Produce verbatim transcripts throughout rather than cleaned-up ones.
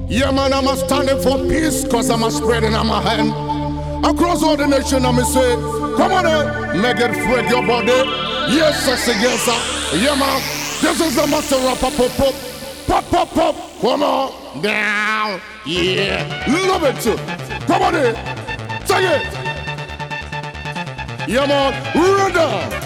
Yeah, man, I'm a standing for peace, cause I'm a spreading on my hand. Across all the nation, I'm a say, come on in, make it freak your body. Yes, sexy, yes, sir. Yeah, man, this is the master rapper, pop, pop, pop, pop, pop. Come on, down, yeah, love it too. Come on in, say it. Yeah, man, run down.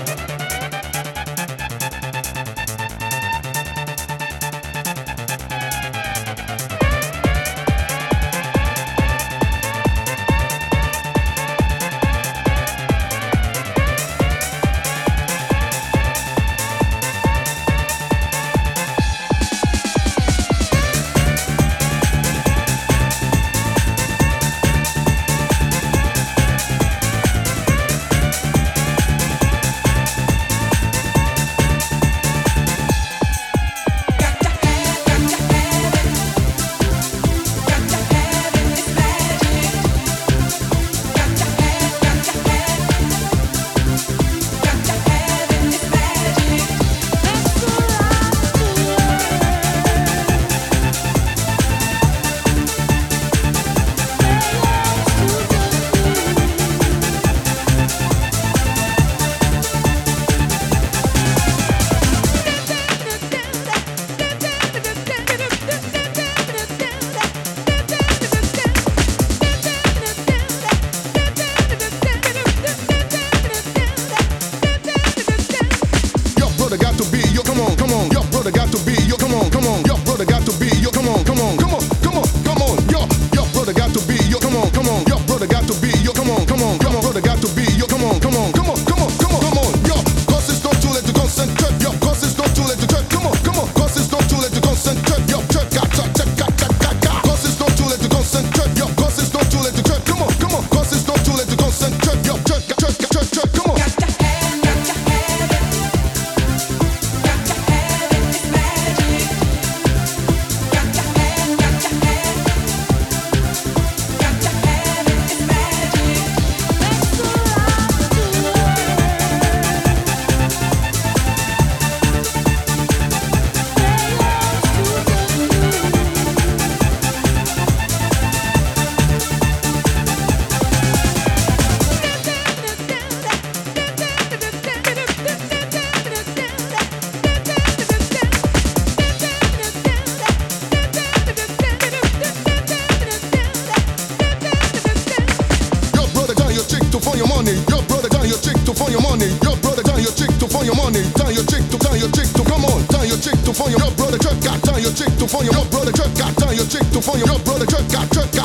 Your brother jerk got, tell your chick to phone your brother jerk got, tell your chick to phone your brother jerk got, jerk got.